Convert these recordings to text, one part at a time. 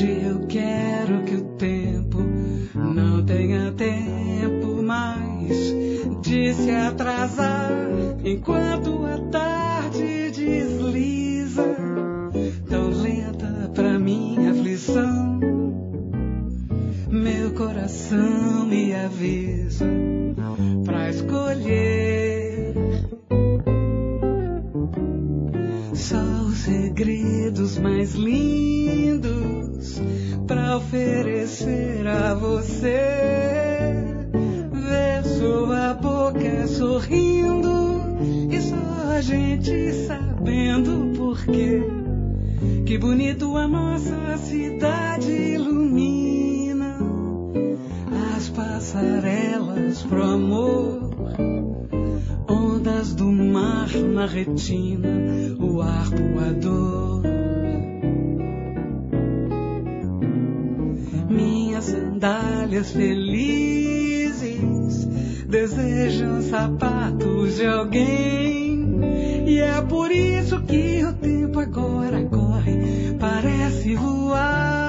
Hoje eu quero que o tempo não tenha tempo mais de se atrasar, enquanto a tarde desliza, tão lenta pra minha aflição. Meu coração me avisa pra escolher só os segredos mais lindos pra oferecer a você. Ver sua boca sorrindo e só a gente sabendo por quê. Que bonito a nossa cidade ilumina as passarelas pro amor, ondas do mar na retina, o arpoador. Minhas sandálias felizes desejam sapatos de alguém, e é por isso que o tempo agora corre, parece voar.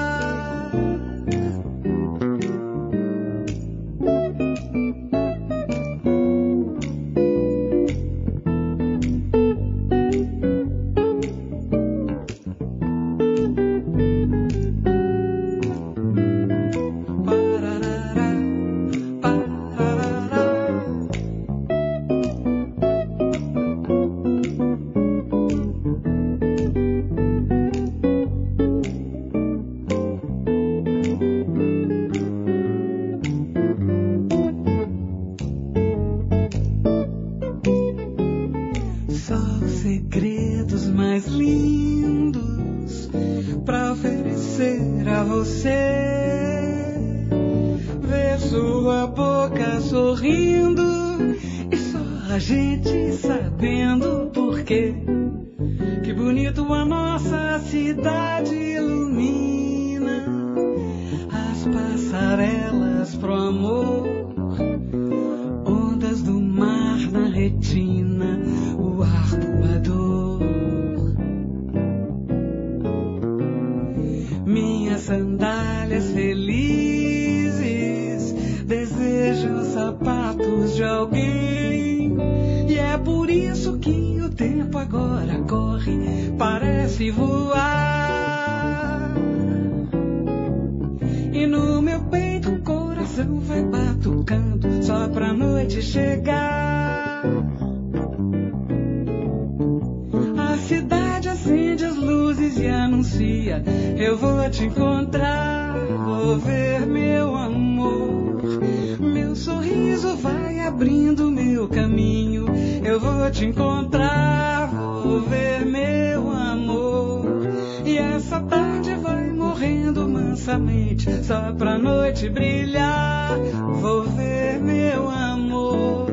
Segredos mais lindos pra oferecer a você. Ver sua boca sorrindo e só a gente sabendo por quê. Que bonito a nossa cidade ilumina as passarelas pro amor, ondas do mar na retina, o arpoador. Minhas sandálias felizes desejam sapatos de alguém, e é por isso que o tempo agora corre, parece voar. E no meu peito o coração vai batucando só pra noite chegar. A cidade acende as luzes e anuncia: eu vou te encontrar, vou ver meu amor. Meu sorriso vai abrindo meu caminho, eu vou te encontrar, vou ver meu amor. E essa tarde vai morrendo mansamente, só pra noite brilhar, vou ver meu amor.